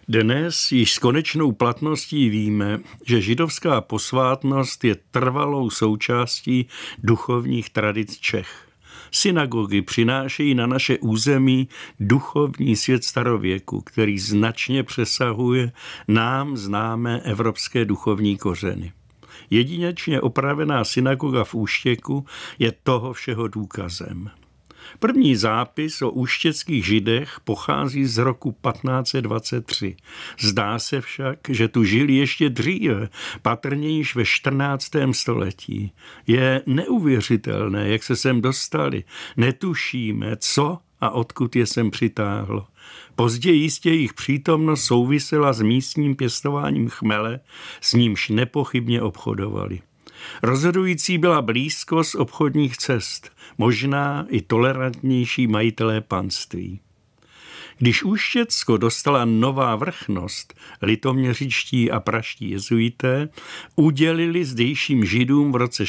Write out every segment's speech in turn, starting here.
Dnes již s konečnou platností víme, že židovská posvátnost je trvalou součástí duchovních tradic Čech. Synagogy přinášejí na naše území duchovní svět starověku, který značně přesahuje nám známé evropské duchovní kořeny. Jedinečně opravená synagoga v Úštěku je toho všeho důkazem. První zápis o úštěckých židech pochází z roku 1523. Zdá se však, že tu žili ještě dříve, patrně již ve 14. století. Je neuvěřitelné, jak se sem dostali. Netušíme, co a odkud je sem přitáhlo. Později jistě jejich přítomnost souvisela s místním pěstováním chmele, s nímž nepochybně obchodovali. Rozhodující byla blízkost obchodních cest, možná i tolerantnější majitelé panství. Když Úštěcko dostala nová vrchnost, litoměřičtí a praští jezuité udělili zdejším židům v roce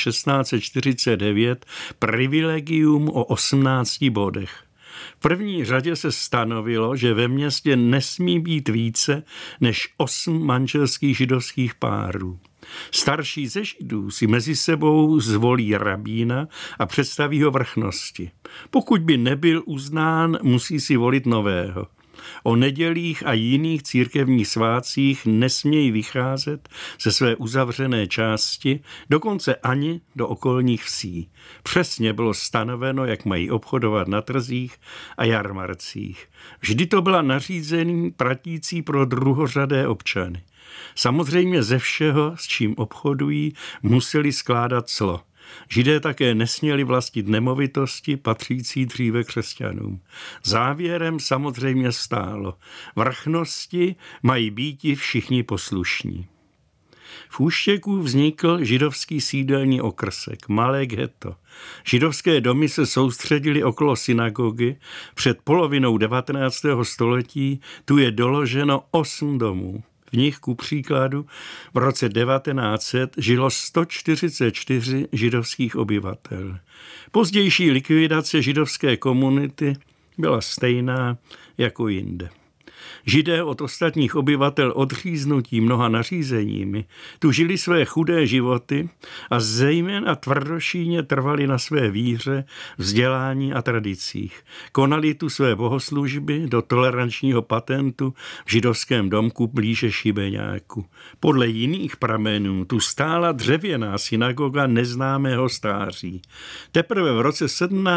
1649 privilegium o 18 bodech. V první řadě se stanovilo, že ve městě nesmí být více než 8 manželských židovských párů. Starší ze židů si mezi sebou zvolí rabína a představí ho vrchnosti. Pokud by nebyl uznán, musí si volit nového. O nedělích a jiných církevních svátcích nesmějí vycházet ze své uzavřené části, dokonce ani do okolních vsí. Přesně bylo stanoveno, jak mají obchodovat na trzích a jarmarcích. Vždy to byla nařízení platící pro druhořadé občany. Samozřejmě ze všeho, s čím obchodují, museli skládat clo. Židé také nesměli vlastnit nemovitosti patřící dříve křesťanům. Závěrem samozřejmě stálo: vrchnosti mají býti všichni poslušní. V Úštěku vznikl židovský sídelní okrsek, malé ghetto. Židovské domy se soustředily okolo synagogy. Před polovinou 19. století tu je doloženo 8 domů. V nich, ku příkladu, v roce 1900 žilo 144 židovských obyvatel. Pozdější likvidace židovské komunity byla stejná jako jinde. Židé od ostatních obyvatel odříznutí mnoha nařízeními tu žili své chudé životy a zejména tvrdošíjně trvali na své víře, vzdělání a tradicích. Konali tu své bohoslužby do tolerančního patentu v židovském domku blíže Šibeňáku. Podle jiných pramenů tu stála dřevěná synagoga neznámého stáří. Teprve v roce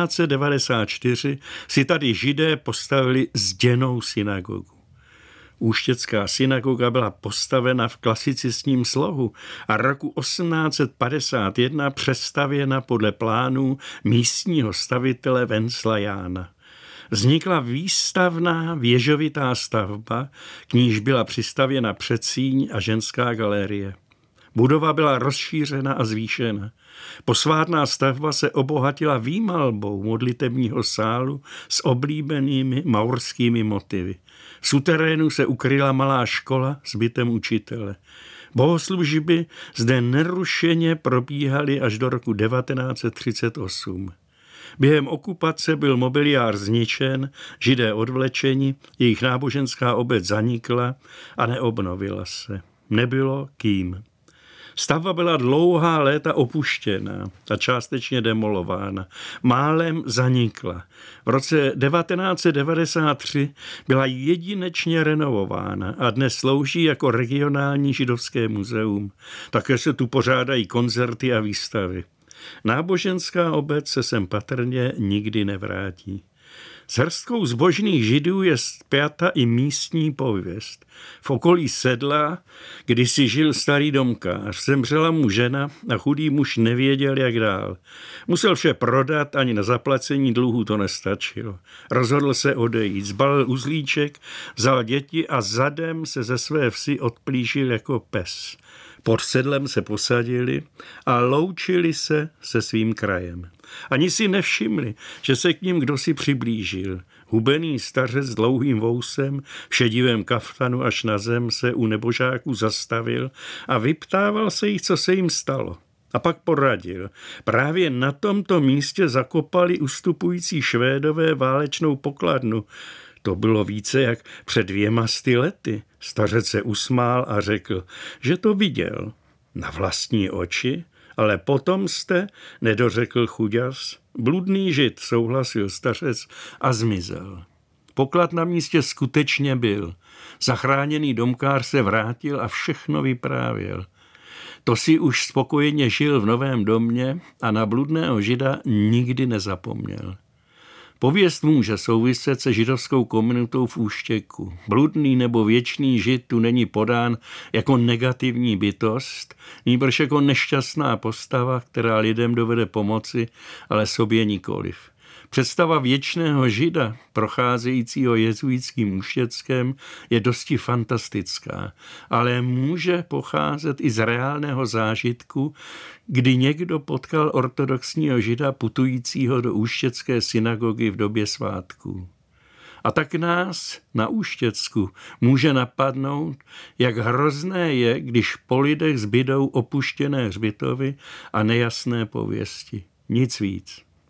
1794 si tady Židé postavili zděnou synagogu. Úštěcká synagoga byla postavena v klasicistním slohu a roku 1851 přestavěna podle plánů místního stavitele Vencla Jána. Vznikla výstavná věžovitá stavba, k níž byla přistavěna předsíň a ženská galerie. Budova byla rozšířena a zvýšena. Posvátná stavba se obohatila výmalbou modlitebního sálu s oblíbenými maurskými motivy. V suterénu se ukryla malá škola s bytem učitele. Bohoslužby zde nerušeně probíhaly až do roku 1938. Během okupace byl mobiliár zničen, Židé odvlečeni, jejich náboženská obec zanikla a neobnovila se. Nebylo kým. Stavba byla dlouhá léta opuštěná a částečně demolována. Málem zanikla. V roce 1993 byla jedinečně renovována a dnes slouží jako regionální židovské muzeum. Také se tu pořádají koncerty a výstavy. Náboženská obec se sem patrně nikdy nevrátí. S hrstkou zbožných židů je spjata i místní pověst. V okolí Sedla kdysi žil starý domkář, zemřela mu žena a chudý muž nevěděl, jak dál. Musel vše prodat, ani na zaplacení dluhů to nestačilo. Rozhodl se odejít, zbalil uzlíček, vzal děti a zadem se ze své vsi odplížil jako pes. Pod sedlem se posadili a loučili se se svým krajem. Ani si nevšimli, že se k ním kdosi přiblížil. Hubený stařec s dlouhým vousem, v šedivém kaftanu až na zem se u nebožáků zastavil a vyptával se jich, co se jim stalo. A pak poradil. Právě na tomto místě zakopali ustupující Švédové válečnou pokladnu. To bylo více jak před 200 lety. Stařec se usmál a řekl, že to viděl na vlastní oči, ale potom jste, nedořekl chuďas. Bludný žid, souhlasil stařec a zmizel. Poklad na místě skutečně byl. Zachráněný domkář se vrátil a všechno vyprávěl. To si už spokojeně žil v novém domě a na bludného žida nikdy nezapomněl. Pověst může souviset se židovskou komunitou v Úštěku. Bludný nebo věčný žid tu není podán jako negativní bytost, nýbrž jako nešťastná postava, která lidem dovede pomoci, ale sobě nikoliv. Představa věčného žida, procházejícího jezuitským Úštěckem, je dosti fantastická, ale může pocházet i z reálného zážitku, kdy někdo potkal ortodoxního žida putujícího do úštěcké synagogy v době svátků. A tak nás na Úštěcku může napadnout, jak hrozné je, když po lidech zbydou opuštěné hřbitovy a nejasné pověsti. Nic víc.